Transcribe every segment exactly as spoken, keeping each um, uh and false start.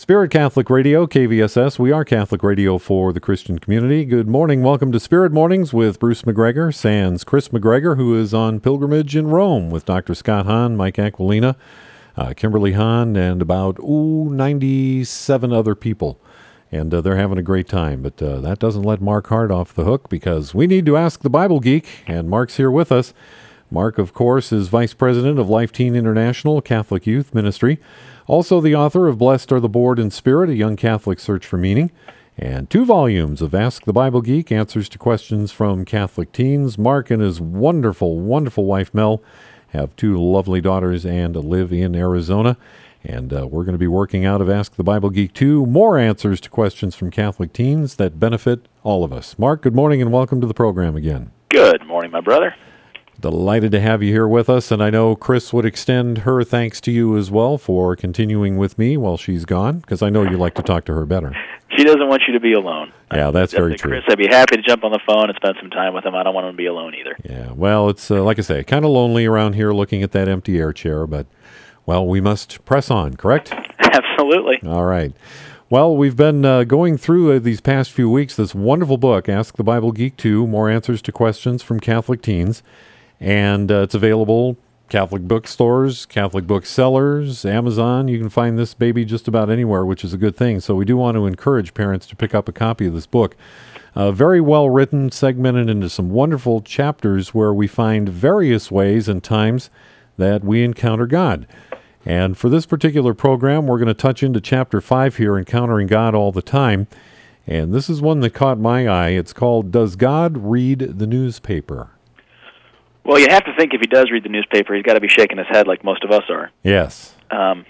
Spirit Catholic Radio, K V S S. We are Catholic radio for the Christian community. Good morning. Welcome to Spirit Mornings with Bruce McGregor, sans Chris McGregor, who is on pilgrimage in Rome with Doctor Scott Hahn, Mike Aquilina, uh, Kimberly Hahn, and about ooh, ninety-seven other people. And uh, they're having a great time. But uh, that doesn't let Mark Hart off the hook, because we need to ask the Bible Geek, and Mark's here with us. Mark, of course, is Vice President of Life Teen International Catholic Youth Ministry. Also the author of Blessed Are the Bored in Spirit, a young Catholic search for meaning, and two volumes of Ask the Bible Geek, answers to questions from Catholic teens. Mark and his wonderful, wonderful wife, Mel, have two lovely daughters and live in Arizona. And uh, we're going to be working out of Ask the Bible Geek two more answers to questions from Catholic teens that benefit all of us. Mark, good morning and welcome to the program again. Good morning, my brother. Delighted to have you here with us, and I know Chris would extend her thanks to you as well for continuing with me while she's gone, because I know you like to talk to her better. She doesn't want you to be alone. Yeah, that's very true. Chris, I'd be happy to jump on the phone and spend some time with him. I don't want him to be alone either. Yeah, well, it's, uh, like I say, kind of lonely around here looking at that empty air chair, but, well, we must press on, correct? Absolutely. All right. Well, we've been uh, going through uh, these past few weeks this wonderful book, Ask the Bible Geek two, More Answers to Questions from Catholic Teens. And uh, it's available Catholic bookstores, Catholic booksellers, Amazon. You can find this baby just about anywhere, which is a good thing. So we do want to encourage parents to pick up a copy of this book. Uh, very well written, segmented into some wonderful chapters where we find various ways and times that we encounter God. And for this particular program, we're going to touch into chapter five here, Encountering God All the Time. And this is one that caught my eye. It's called, Does God Read the Newspaper? Well, you have to think if he does read the newspaper, he's got to be shaking his head like most of us are. Yes. Um,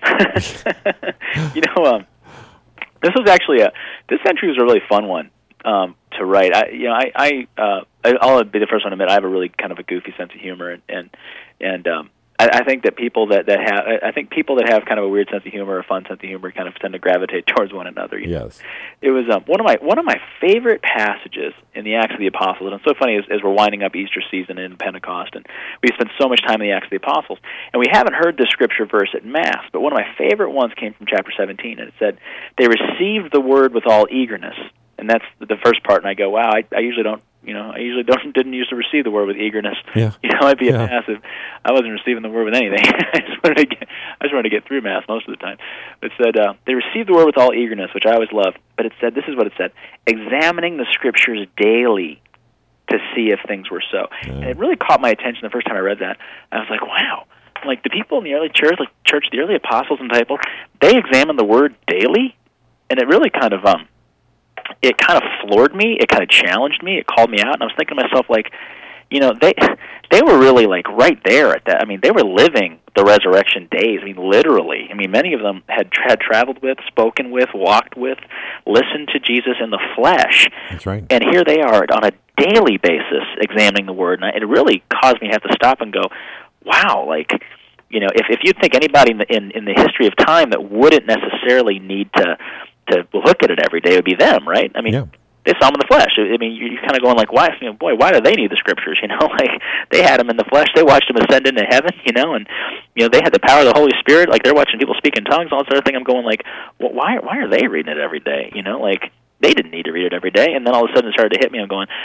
you know, um, this was actually a, this entry was a really fun one um, to write. I, you know, I, I, uh, I'll be the first one to admit I have a really kind of a goofy sense of humor, and, and, and um, I, I think that people that, that have, I think people that have kind of a weird sense of humor, a fun sense of humor, kind of tend to gravitate towards one another. You yes. know? It was um, one of my one of my favorite passages in the Acts of the Apostles, and it's so funny as, as we're winding up Easter season and Pentecost, and we spent so much time in the Acts of the Apostles, and we haven't heard this scripture verse at Mass, but one of my favorite ones came from chapter seventeen, and it said, "They received the word with all eagerness," and that's the first part, and I go, wow, I, I usually don't, you know, I usually don't didn't used to receive the word with eagerness. Yeah. You know, I'd be yeah. a passive. I wasn't receiving the word with anything. I just wanted to get, I just wanted to get through Mass most of the time. It said, uh, they received the word with all eagerness, which I always love. But it said, this is what it said: examining the scriptures daily to see if things were so. Yeah. And it really caught my attention the first time I read that. I was like, wow. Like the people in the early church, like church, the early apostles and disciples, they examined the word daily, and it really kind of um. it kind of floored me. It kind of challenged me. It called me out, and I was thinking to myself, like, you know, they they were really, like, right there at that. I mean, they were living the resurrection days. I mean, literally. I mean, many of them had had traveled with, spoken with, walked with, listened to Jesus in the flesh. That's right. And here they are on a daily basis examining the Word, and it really caused me to have to stop and go, wow, like, you know, if if you think anybody in the, in, in the history of time that wouldn't necessarily need to to look at it every day, it would be them, right? I mean, yeah. They saw him in the flesh. I mean, you're kind of going like, why, you know, boy, why do they need the scriptures? You know, like they had him in the flesh. They watched him ascend into heaven, you know, and, you know, they had the power of the Holy Spirit. Like they're watching people speak in tongues, all this other thing. I'm going like, well, why, why are they reading it every day? You know, like they didn't need to read it every day. And then all of a sudden it started to hit me. I'm going,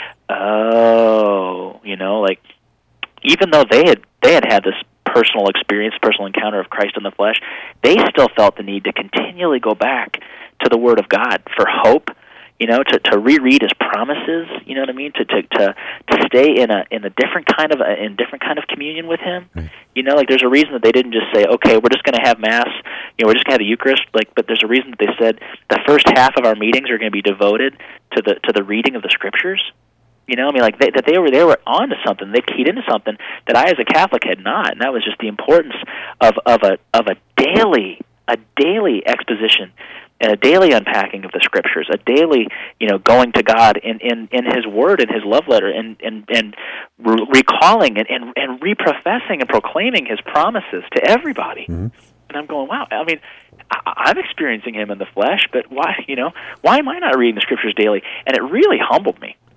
oh, you know, like even though they had, they had had this personal experience, personal encounter of Christ in the flesh, they still felt the need to continually go back to the Word of God for hope, you know, to, to reread His promises, you know what I mean, to to to, to stay in a in a different kind of a, in different kind of communion with Him. Right. You know, like there's a reason that they didn't just say, okay, we're just going to have Mass, you know, we're just going to have the Eucharist, like, but there's a reason that they said the first half of our meetings are going to be devoted to the to the reading of the Scriptures. You know, I mean, like they, that they were they were onto something. They keyed into something that I, as a Catholic, had not, and that was just the importance of of a of a daily a daily exposition and a daily unpacking of the Scriptures, a daily, you know, going to God in, in, in His Word and His love letter, and and and re- recalling and, and and reprofessing and proclaiming His promises to everybody. Mm-hmm. And I'm going, wow. I mean, I, I'm experiencing Him in the flesh, but why, you know, why am I not reading the Scriptures daily? And it really humbled me. It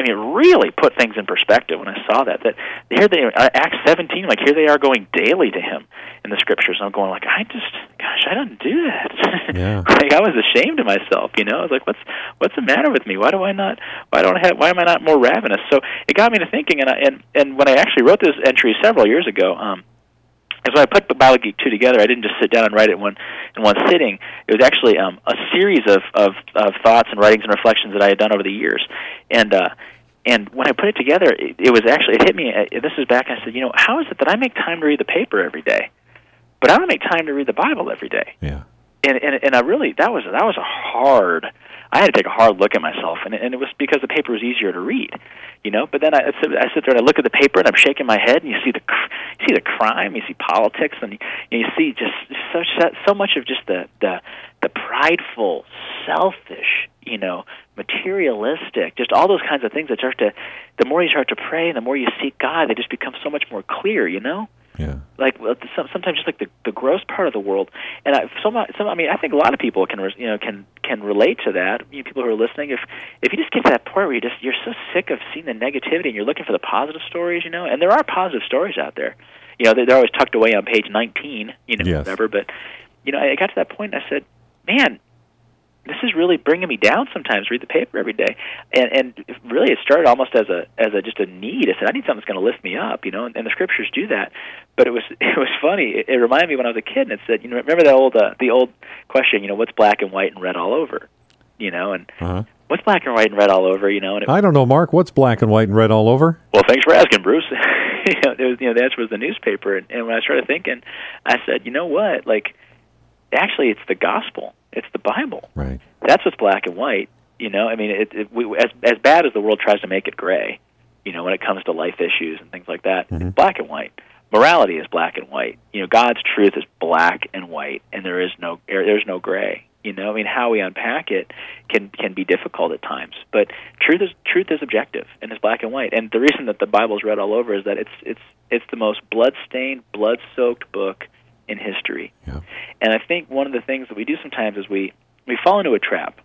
I mean, it really put things in perspective when I saw that. That here they, uh, Acts seventeen, like here they are going daily to him in the scriptures. And I'm going like, I just, gosh, I don't do that. Yeah. Like I was ashamed of myself, you know. I was like, what's what's the matter with me? Why do I not? Why don't I have? Why am I not more ravenous? So it got me to thinking, and I, and and when I actually wrote this entry several years ago. Um, And when I put the Bible Geek two together, I didn't just sit down and write it in one, in one sitting. It was actually um, a series of, of, of thoughts and writings and reflections that I had done over the years. And uh, and when I put it together, it, it was actually, it hit me, uh, this is back, I said, you know, how is it that I make time to read the paper every day, but I don't make time to read the Bible every day? Yeah. And, and, and I really, that was, that was a hard, I had to take a hard look at myself, and, and it was because the paper was easier to read. You know, but then I sit, I sit there and I look at the paper and I'm shaking my head, and you see the you see the crime, you see politics, and you, you see just such so much of just the the the prideful, selfish, you know, materialistic, just all those kinds of things that start to. The more you start to pray, and the more you seek God, they just become so much more clear. You know. Yeah. Like sometimes just like the the gross part of the world, and I, some, some, I mean, I think a lot of people can, you know, can can relate to that. You know, people who are listening, if if you just get to that point where you just you're so sick of seeing the negativity and you're looking for the positive stories, you know, and there are positive stories out there, you know, they're always tucked away on page nineteen, you know, yes. whatever. But you know, I got to that point and I said, man, this is really bringing me down sometimes, read the paper every day. And and really it started almost as a as a just a need. I said, I need something that's going to lift me up, you know, and, and the scriptures do that. But it was it was funny. It, it reminded me when I was a kid, and it said, you know, remember that old uh, the old question, you know, what's black and white and red all over? You know, and uh-huh. what's black and white and red all over, you know? And it, I don't know, Mark, what's black and white and red all over? Well, thanks for asking, Bruce. you know, it was, you know, the answer was the newspaper. And, and when I started thinking, I said, you know what? Like, actually, it's the gospel. It's the Bible. Right. That's what's black and white. You know, I mean, it, it, we, as as bad as the world tries to make it gray, you know, when it comes to life issues and things like that, mm-hmm. it's black and white. Morality is black and white. You know, God's truth is black and white, and there is no there's no gray. You know, I mean, how we unpack it can can be difficult at times, but truth is truth is objective and it's black and white. And the reason that the Bible is read all over is that it's it's it's the most blood-stained, blood-soaked book in history. Yeah. And I think one of the things that we do sometimes is we we fall into a trap.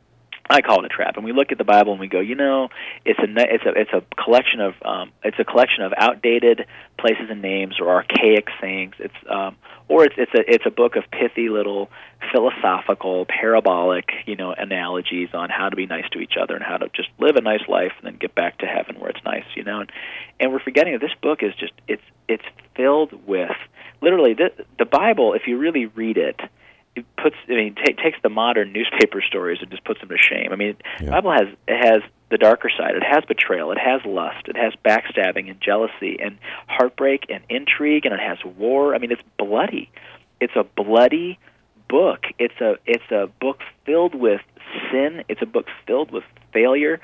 I call it a trap, and we look at the Bible and we go, you know, it's a it's a it's a collection of um, it's a collection of outdated places and names or archaic sayings. It's um, or it's it's a it's a book of pithy little philosophical, parabolic, you know, analogies on how to be nice to each other and how to just live a nice life and then get back to heaven where it's nice, you know. And, and we're forgetting that this book is just it's it's filled with literally the the Bible. If you really read it. It puts, I mean, t- takes the modern newspaper stories and just puts them to shame. I mean, yeah. the Bible has it has the darker side. It has betrayal. It has lust. It has backstabbing and jealousy and heartbreak and intrigue, and it has war. I mean, it's bloody. It's a bloody book. It's a it's a book filled with sin. It's a book filled with failure.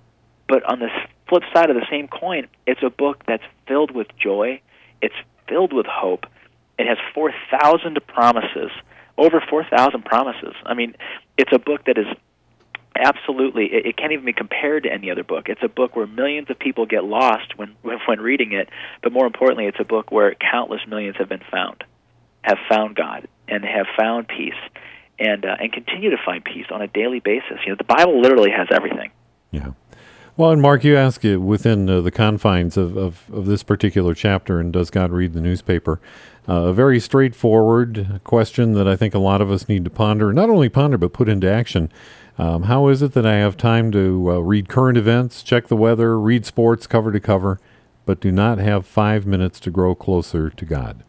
But on the flip side of the same coin, it's a book that's filled with joy. It's filled with hope. It has four thousand promises. Over four thousand promises. I mean, it's a book that is absolutely, it, it can't even be compared to any other book. It's a book where millions of people get lost when, when reading it, but more importantly, it's a book where countless millions have been found, have found God, and have found peace, and uh, and continue to find peace on a daily basis. You know, the Bible literally has everything. Yeah. Well, and Mark, you ask it within uh, the confines of, of, of this particular chapter, and does God read the newspaper? Uh, a very straightforward question that I think a lot of us need to ponder, not only ponder, but put into action. Um, how is it that I have time to uh, read current events, check the weather, read sports cover to cover, but do not have five minutes to grow closer to God?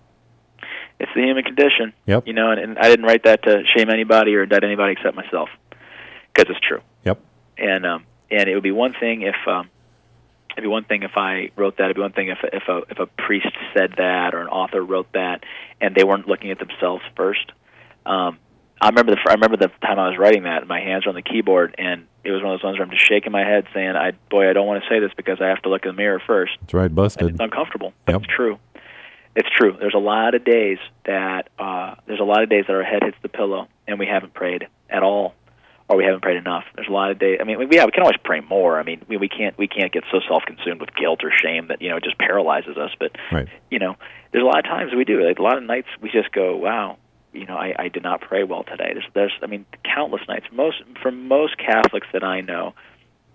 It's the human condition. Yep. You know, and, and I didn't write that to shame anybody or indict anybody except myself, because it's true. Yep. And um, and it would be one thing if um, it'd be one thing if I wrote that. It'd be one thing if if a if a priest said that or an author wrote that, and they weren't looking at themselves first. Um, I remember the I remember the time I was writing that, and my hands were on the keyboard, and it was one of those ones where I'm just shaking my head, saying, "I boy, I don't want to say this because I have to look in the mirror first." That's right, busted. And it's uncomfortable. But Yep. It's true. It's true. There's a lot of days that uh, there's a lot of days that our head hits the pillow and we haven't prayed at all, or we haven't prayed enough. There's a lot of days. I mean, we, yeah, we can always pray more. I mean, we, we can't we can't get so self-consumed with guilt or shame that, you know, it just paralyzes us. But Right. you know, there's a lot of times we do. Like a lot of nights we just go, wow, you know, I, I did not pray well today. There's there's I mean, countless nights. Most for most Catholics that I know,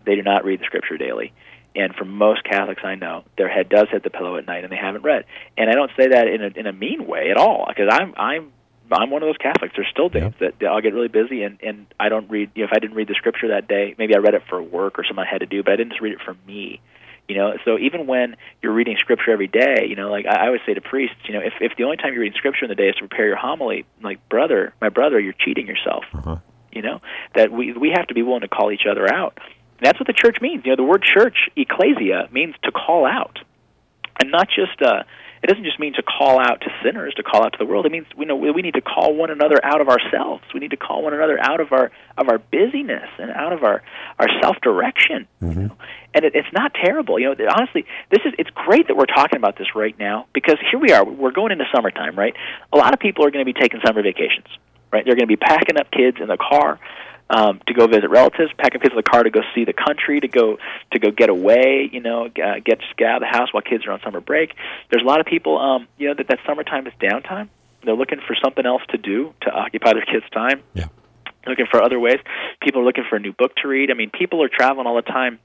they do not read the Scripture daily. And for most Catholics I know, their head does hit the pillow at night, and they haven't read. And I don't say that in a in a mean way at all, because I'm I'm I'm one of those Catholics. There's still days yeah. that I'll get really busy, and, and I don't read. You know, if I didn't read the Scripture that day, maybe I read it for work or something I had to do, but I didn't just read it for me. You know, so even when you're reading Scripture every day, you know, like I, I always say to priests, you know, if if the only time you're reading Scripture in the day is to prepare your homily, like brother, my brother, you're cheating yourself. Uh-huh. You know, that we we have to be willing to call each other out. And that's what the church means. You know, the word church, ecclesia, means to call out, and not just. Uh, It doesn't just mean to call out to sinners, to call out to the world. It means we know we need to call one another out of ourselves. We need to call one another out of our of our busyness and out of our, our self-direction. Mm-hmm. You know? And it, it's not terrible. You know, honestly, this is it's great that we're talking about this right now, because here we are. We're going into summertime, right? A lot of people are going to be taking summer vacations, right? They're going to be packing up kids in the car. Um, to go visit relatives, packing kids in the car to go see the country, to go to go get away, you know, uh, get just get out of the house while kids are on summer break. There's a lot of people, um, you know, that that summertime is downtime. They're looking for something else to do to occupy their kids' time. Yeah, looking for other ways. People are looking for a new book to read. I mean, people are traveling all the time.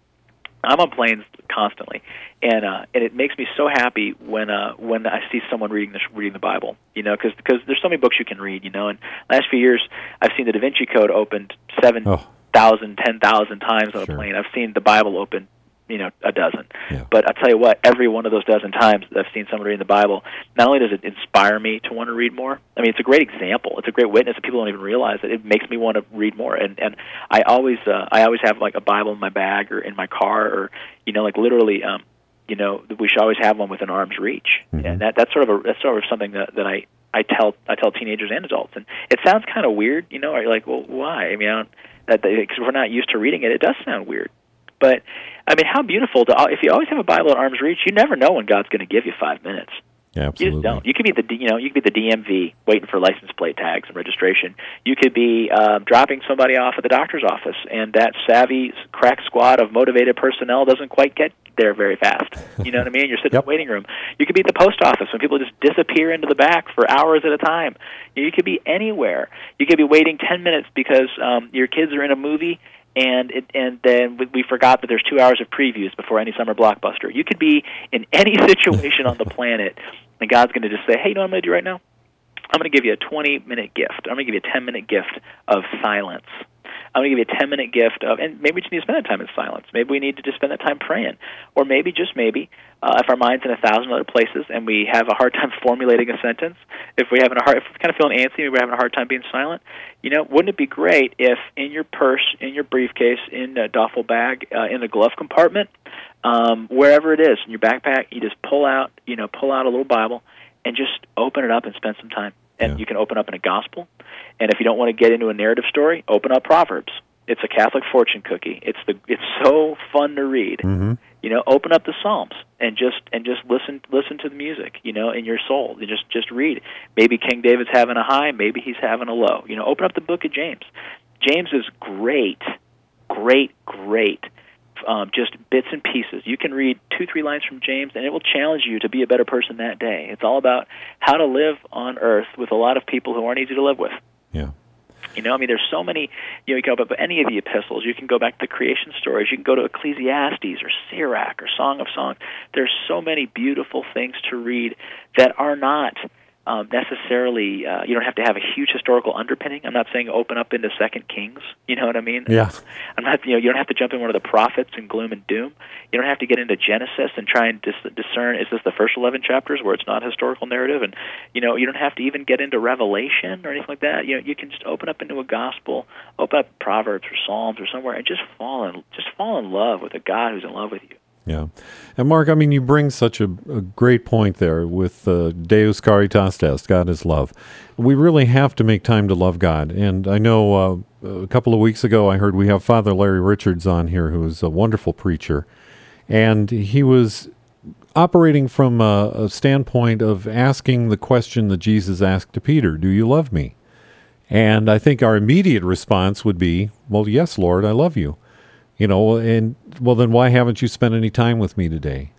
I'm on planes constantly, and uh, and it makes me so happy when uh, when I see someone reading the reading the Bible. You know, because because there's so many books you can read. You know, and last few years I've seen the Da Vinci Code opened seven thousand, oh. ten thousand times on sure. a plane. I've seen the Bible open, you know, a dozen. Yeah. But I tell you what, every one of those dozen times that I've seen someone reading the Bible, not only does it inspire me to want to read more. I mean, it's a great example. It's a great witness that people don't even realize that it makes me want to read more. And and I always uh, I always have like a Bible in my bag or in my car, or you know, like literally, um, you know, we should always have one within arm's reach. Mm-hmm. And that that's sort of a that's sort of something that, that I. I tell I tell teenagers and adults, and it sounds kind of weird, you know. Are you like, well, why? I mean, I don't, that because we're not used to reading it. It does sound weird, but I mean, how beautiful to if you always have a Bible at arm's reach. You never know when God's going to give you five minutes. Yeah, absolutely. You just don't. You could be the you know you could be the D M V waiting for license plate tags and registration. You could be uh, dropping somebody off at the doctor's office, and that savvy crack squad of motivated personnel doesn't quite get there very fast. You know what I mean? You're sitting yep. in the waiting room. You could be at the post office when people just disappear into the back for hours at a time. You could be anywhere. You could be waiting ten minutes because um, your kids are in a movie, and it, and then we forgot that there's two hours of previews before any summer blockbuster. You could be in any situation on the planet, and God's going to just say, hey, you know what I'm going to do right now? I'm going to give you a twenty-minute gift. I'm going to give you a ten-minute gift of silence. I'm going to give you a ten-minute gift of, and maybe we just need to spend that time in silence. Maybe we need to just spend that time praying. Or maybe, just maybe, uh, if our mind's in a thousand other places and we have a hard time formulating a sentence, if we having a hard, if we're kind of feeling antsy, maybe we're having a hard time being silent, you know, wouldn't it be great if in your purse, in your briefcase, in a duffel bag, uh, in the glove compartment, um, wherever it is, in your backpack, you just pull out, you know, pull out a little Bible and just open it up and spend some time. And yeah. you can open up in a gospel. And if you don't want to get into a narrative story, open up Proverbs. It's a Catholic fortune cookie. It's the it's so fun to read. Mm-hmm. You know, open up the Psalms and just and just listen listen to the music. You know, in your soul, you just just read. Maybe King David's having a high, maybe he's having a low. You know, open up the Book of James. James is great, great, great. Um, just bits and pieces. You can read two, three lines from James, and it will challenge you to be a better person that day. It's all about how to live on earth with a lot of people who aren't easy to live with. Yeah. You know, I mean, there's so many, you know, you can go up any of the epistles. You can go back to the creation stories. You can go to Ecclesiastes or Sirach or Song of Songs. There's so many beautiful things to read that are not um, necessarily, uh, you don't have to have a huge historical underpinning. I'm not saying open up into Second Kings. You know what I mean? Yeah. I'm not, you know, you don't have to jump in one of the prophets and gloom and doom. You don't have to get into Genesis and try and dis- discern, is this the first eleven chapters where it's not historical narrative? And, you know, you don't have to even get into Revelation or anything like that. You know, you can just open up into a gospel, open up Proverbs or Psalms or somewhere, and just fall in, just fall in love with a God who's in love with you. Yeah. And Mark, I mean, you bring such a, a great point there with uh, Deus caritas est, God is love. We really have to make time to love God. And I know uh, a couple of weeks ago I heard we have Father Larry Richards on here, who is a wonderful preacher. And he was operating from a, a standpoint of asking the question that Jesus asked to Peter, do you love me? And I think our immediate response would be, well, yes, Lord, I love you. You know, and, well, then why haven't you spent any time with me today?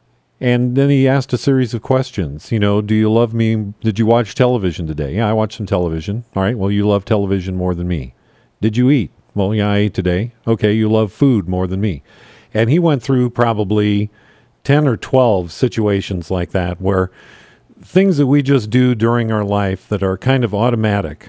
And then he asked a series of questions. You know, do you love me? Did you watch television today? Yeah, I watched some television. All right, well, you love television more than me. Did you eat? Well, yeah, I ate today. Okay, you love food more than me. And he went through probably ten or twelve situations like that where things that we just do during our life that are kind of automatic,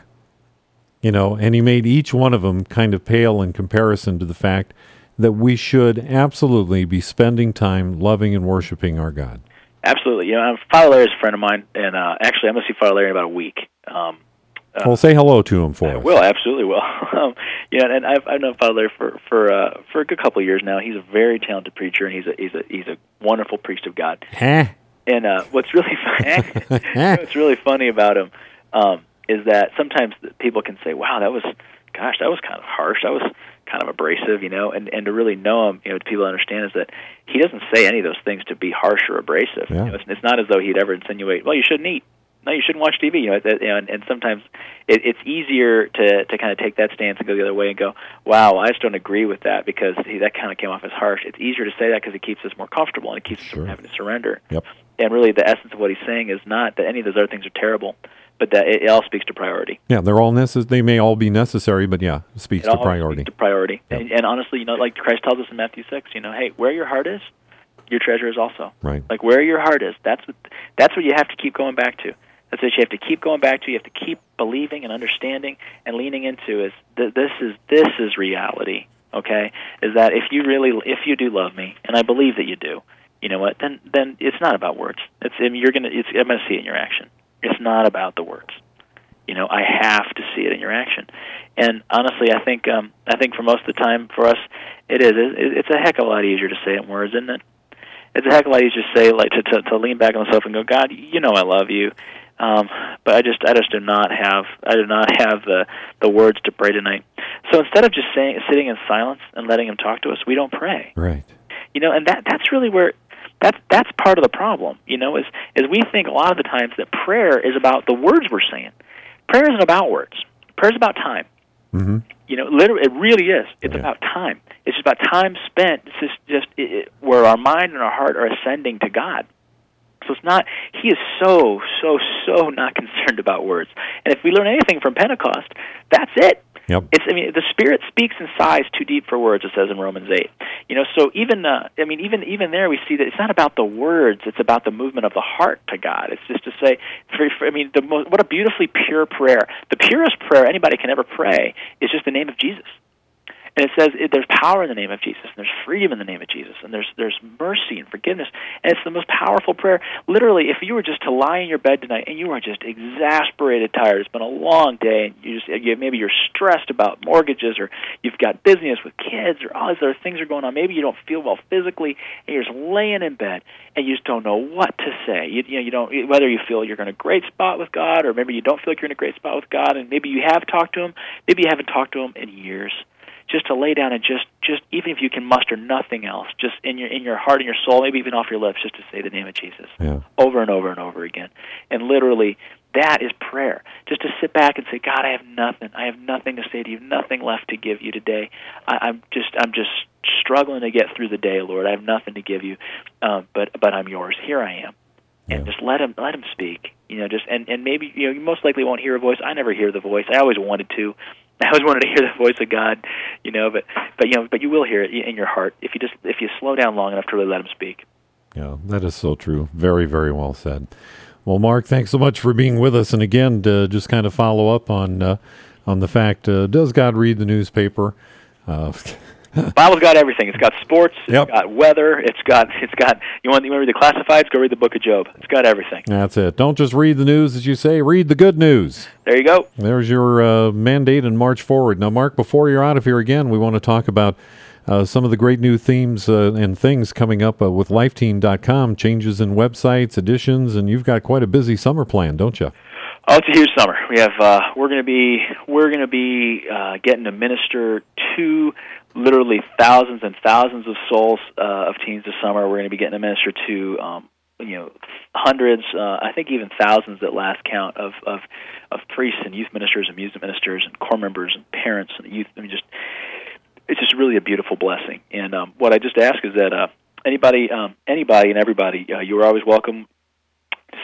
you know, and he made each one of them kind of pale in comparison to the fact that we should absolutely be spending time loving and worshiping our God. Absolutely. You know, Father Larry is a friend of mine, and uh, actually I'm going to see Father Larry in about a week. Um, Uh, well, say hello to him for I us. will, absolutely will. um, yeah, and I've I've known Father Larry for for uh, for a good couple of years now. He's a very talented preacher, and he's a he's a he's a wonderful priest of God. Huh? And uh, what's really fun, what's really funny about him um, is that sometimes people can say, "Wow, that was, gosh, that was kind of harsh. That was kind of abrasive," you know. And and to really know him, you know, people understand is that he doesn't say any of those things to be harsh or abrasive. Yeah. You know, it's, it's not as though he'd ever insinuate, "Well, you shouldn't eat." No, you shouldn't watch T V. You know, it, and, and sometimes it, it's easier to, to kind of take that stance and go the other way and go, "Wow, I just don't agree with that because he, that kind of came off as harsh." It's easier to say that because it keeps us more comfortable and it keeps Sure. us from having to surrender. Yep. And really, the essence of what he's saying is not that any of those other things are terrible, but that it, it all speaks to priority. Yeah, they're all necess- They may all be necessary, but yeah, it speaks It to all priority. speaks to priority. Yep. And, and honestly, you know, like Christ tells us in Matthew six, you know, hey, where your heart is, your treasure is also. Right. Like where your heart is, that's what that's what you have to keep going back to. That's what you have to keep going back to. You have to keep believing and understanding and leaning into is th- this is this is reality. Okay, is that if you really if you do love me, and I believe that you do, you know what? Then then it's not about words. It's I mean, you're gonna it's, I'm gonna see it in your action. It's not about the words. You know, I have to see it in your action. And honestly, I think um, I think for most of the time for us, it is it, it's a heck of a lot easier to say it in words, isn't it? It's a heck of a lot easier to say like to to, to lean back on the sofa and go, God, you know I love you. Um, but I just, I just do not have, I do not have the the words to pray tonight. So instead of just saying, sitting in silence and letting Him talk to us, we don't pray. Right. You know, and that that's really where, that's that's part of the problem. You know, is is we think a lot of the times that prayer is about the words we're saying. Prayer isn't about words. Prayer is about time. Mm-hmm. You know, literally, it really is. It's Yeah. about time. It's just about time spent. It's just, just it, it, where our mind and our heart are ascending to God. So it's not, he is so, so, so not concerned about words. And if we learn anything from Pentecost, that's it. Yep. It's, I mean, the Spirit speaks in sighs too deep for words, it says in Romans eight. You know, so even, uh, I mean, even even there we see that it's not about the words, it's about the movement of the heart to God. It's just to say, for, for, I mean, the most, what a beautifully pure prayer. The purest prayer anybody can ever pray is just the name of Jesus. And it says it, there's power in the name of Jesus, and there's freedom in the name of Jesus, and there's there's mercy and forgiveness, and it's the most powerful prayer. Literally, if you were just to lie in your bed tonight and you are just exasperated, tired, it's been a long day, and you just you, maybe you're stressed about mortgages, or you've got business with kids, or all these other things are going on. Maybe you don't feel well physically, and you're just laying in bed, and you just don't know what to say. You, you know, you don't whether you feel you're in a great spot with God, or maybe you don't feel like you're in a great spot with God, and maybe you have talked to Him, maybe you haven't talked to Him in years. Just to lay down and just, just even if you can muster nothing else, just in your in your heart and your soul, maybe even off your lips, just to say the name of Jesus Yeah. over and over and over again. And literally, that is prayer. Just to sit back and say, God, I have nothing. I have nothing to say to you. Nothing left to give you today. I, I'm just I'm just struggling to get through the day, Lord. I have nothing to give you, um, but but I'm yours. Here I am. And Yeah. just let him let him speak. You know, just and, and maybe you know you most likely won't hear a voice. I never hear the voice. I always wanted to. I always wanted to hear the voice of God, you know, but but you know, but you will hear it in your heart if you just if you slow down long enough to really let Him speak. Yeah, that is so true. Very, very well said. Well, Mark, thanks so much for being with us. And again, to just kind of follow up on uh, on the fact, uh, does God read the newspaper? Uh, Bible's got everything. It's got sports. It's Yep. got weather. It's got it's got. You want you want to read the classifieds? Go read the Book of Job. It's got everything. That's it. Don't just read the news, as you say. Read the good news. There you go. There's your uh, mandate and march forward. Now, Mark, before you're out of here again, we want to talk about uh, some of the great new themes uh, and things coming up uh, with Lifeteam dot com, changes in websites, additions, and you've got quite a busy summer plan, don't you? Oh, it's a huge summer. We have uh, we're going to be we're going to be uh, getting to minister to literally thousands and thousands of souls uh, of teens this summer. We're going to be getting to minister to um, you know hundreds, uh, I think even thousands at last count of, of of priests and youth ministers and music ministers and core members and parents and youth. I mean, just it's just really a beautiful blessing. And um, what I just ask is that uh, anybody, um, anybody, and everybody, uh, you are always welcome.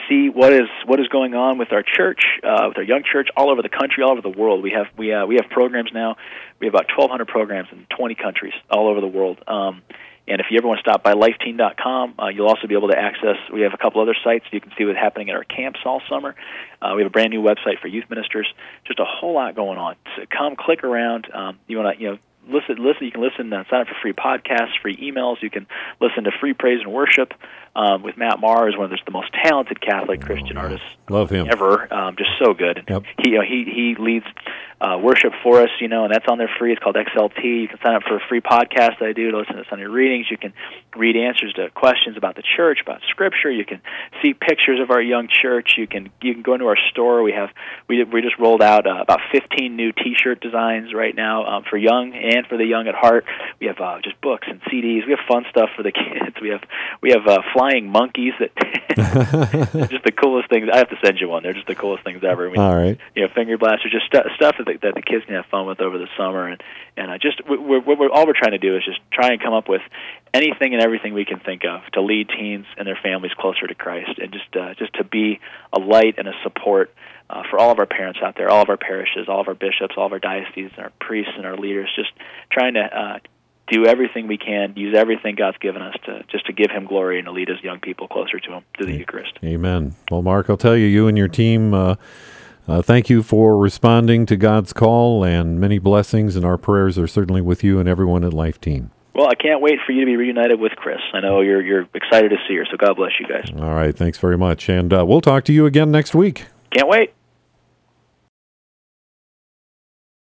see what is what is going on with our church, uh, with our young church, all over the country, all over the world. We have we uh, we have programs now. We have about twelve hundred programs in twenty countries all over the world. Um, and if you ever want to stop by life teen dot com, uh, you'll also be able to access. We have a couple other sites. You can see what's happening at our camps all summer. Uh, we have a brand new website for youth ministers. Just a whole lot going on. So come, click around. Um, you want to, you know. Listen, listen. You can listen, uh, sign up for free podcasts, free emails. You can listen to free praise and worship um, with Matt Maher, is one of the, the most talented Catholic Christian oh, artists Love him. ever. Um, just so good. Yep. He, you know, he he leads uh, worship for us, you know, and that's on there free. It's called X L T. You can sign up for a free podcast that I do to listen to Sunday readings. You can read answers to questions about the church, about Scripture. You can see pictures of our young church. You can you can go into our store. We have we we just rolled out uh, about fifteen new T-shirt designs right now um, for young and for the young at heart. We have uh, just books and C Ds. We have fun stuff for the kids. We have we have uh, flying monkeys that just the coolest things. I have to send you one. They're just the coolest things ever. We, All right. You know, finger blasters, just stu- stuff that the, that the kids can have fun with over the summer, and and uh, just we're, we're, we're all we're trying to do is just try and come up with anything and everything we can think of to lead teens and their families closer to Christ, and just uh, just to be a light and a support uh, for all of our parents out there, all of our parishes, all of our bishops, all of our dioceses, and our priests and our leaders. Just trying to uh, do everything we can, use everything God's given us to just to give Him glory and to lead His young people closer to Him through the Eucharist. Amen. Well, Mark, I'll tell you, you and your team. Uh, Uh, thank you for responding to God's call, and many blessings, and our prayers are certainly with you and everyone at Life Teen. Well, I can't wait for you to be reunited with Chris. I know you're you're excited to see her, so God bless you guys. All right, thanks very much, and uh, we'll talk to you again next week. Can't wait.